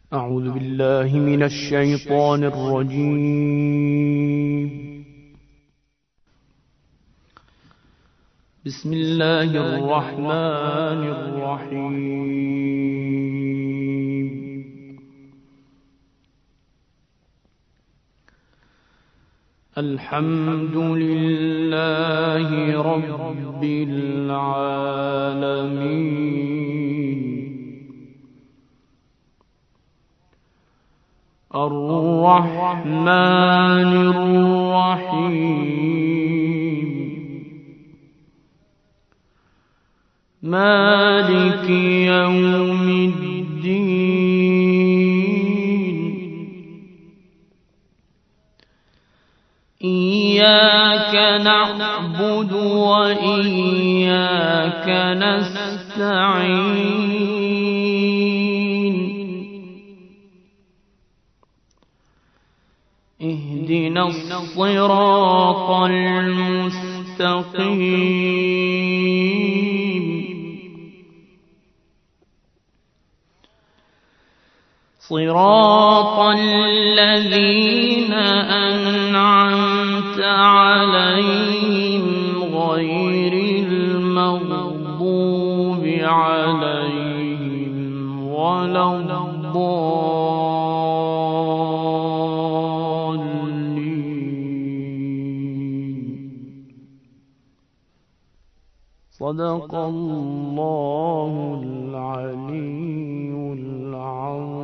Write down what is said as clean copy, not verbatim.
أعوذ بالله من الشيطان الرجيم. بسم الله الرحمن الرحيم. الحمد لله رب العالمين، الرحمن الرحيم، مالك يوم الدين. إياك نعبد وإياك نستعين. اهدنا الصراط المستقيم، صراط الذين أنعمت عليهم غير المغضوب عليهم ولا الضالين. صدق الله العلي العظيم.